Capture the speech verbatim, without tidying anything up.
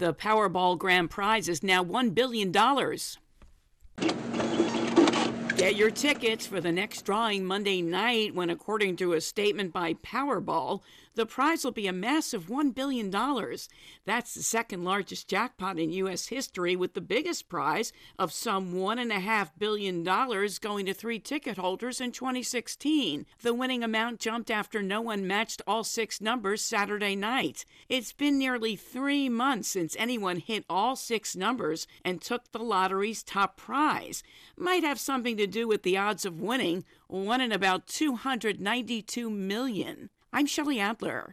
The Powerball grand prize is now one billion dollars. Get your tickets for the next drawing Monday night when, according to a statement by Powerball, the prize will be a massive one billion dollars. That's the second largest jackpot in U S history, with the biggest prize of some one point five billion dollars going to three ticket holders in twenty sixteen. The winning amount jumped after no one matched all six numbers Saturday night. It's been nearly three months since anyone hit all six numbers and took the lottery's top prize. Might have something to do with the odds of winning, one in about two hundred ninety-two million. I'm Shelley Adler.